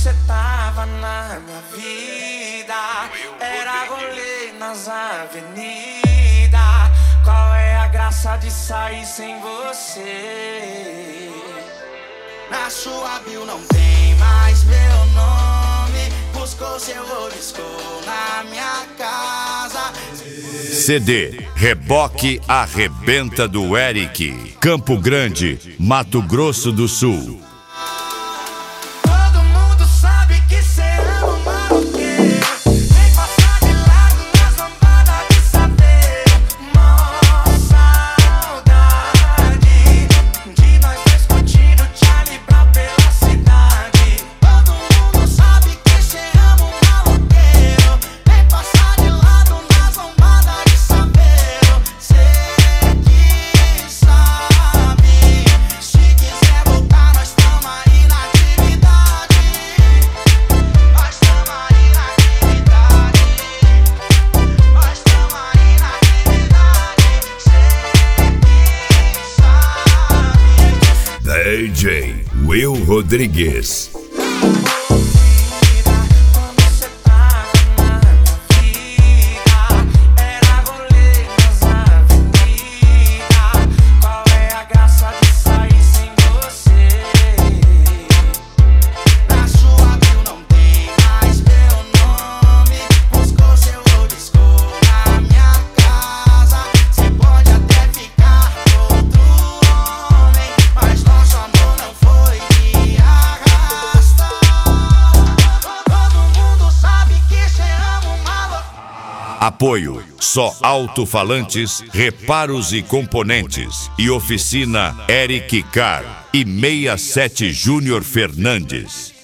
cê tava na minha vida, era rolê nas avenidas. Qual é a graça de sair sem você? Na sua bio não tem mais meu nome. Buscou seu obiscou na minha casa. CD Reboque Arrebenta do Eric, Campo Grande, Mato Grosso do Sul. Todo mundo sabe que cê ama o maloqueiro. Vem passar de lado nas lambadas de saber. Mó saudade de nós dois curtindo Charlie Brown pela cidade. Todo mundo sabe que cê ama o maloqueiro. Vem passar de lado nas lambadas de saber. Cê que sabe. Se quiser voltar, nós tamo aí na atividade. Nós tamo aí na atividade. Nós tamo aí na atividade. Cê que sabe. DJ Will Rodrigues. Quando cê tava na minha vida, era rolê nas avenidas. Qual é a graça de sair sem você? Na sua bio não tem mais meu nome. Buscou seu obiscou na minha casa. Cê pode até ficar com outro homem, mas nosso amor não foi de arrasta. Todo mundo sabe que cê ama o maluco. Apoio Só Alto-Falantes, Reparos e Componentes e Oficina Eric Car e 67 Júnior Fernandes.